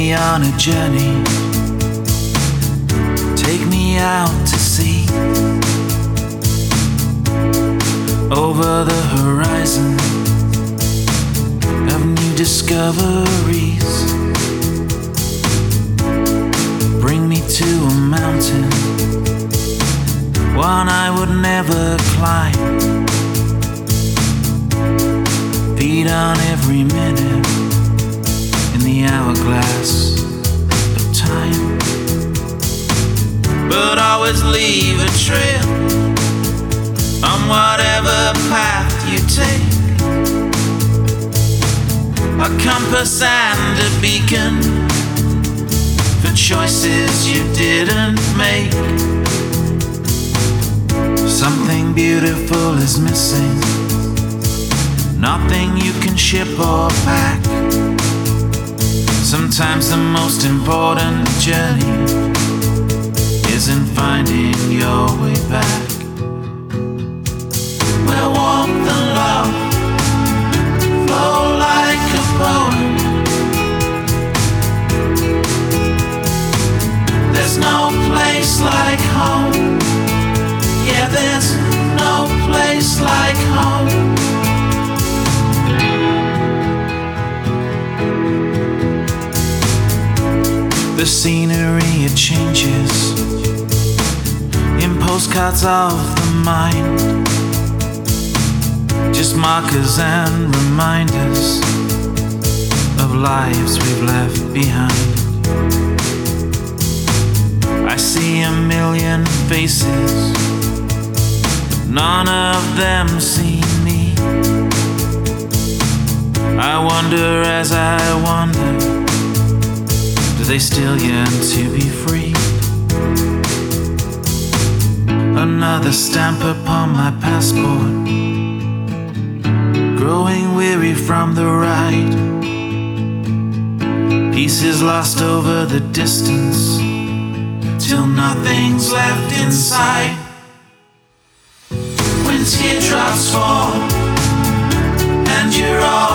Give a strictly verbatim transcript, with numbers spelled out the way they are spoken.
me on a journey, take me out to sea, over the horizon of new discoveries. Bring me to a mountain, one I would never climb. Feed on every minute in the hourglass of time, but always leave a trail on whatever path you take. A compass and a beacon for choices you didn't make. Something beautiful is missing, nothing you can ship or pack. Sometimes the most important journey isn't finding your way back. Where warmth and love flow like a poem, there's no place like home. Yeah, there's no place like home. The scenery, it changes in postcards of the mind, just markers and reminders of lives we've left behind. I see a million faces, but none of them see me. I wonder as I wonder, do they still yearn to be free? Another stamp upon my passport, growing weary from the ride. Pieces lost over the distance, till nothing's left inside. When teardrops fall and you're all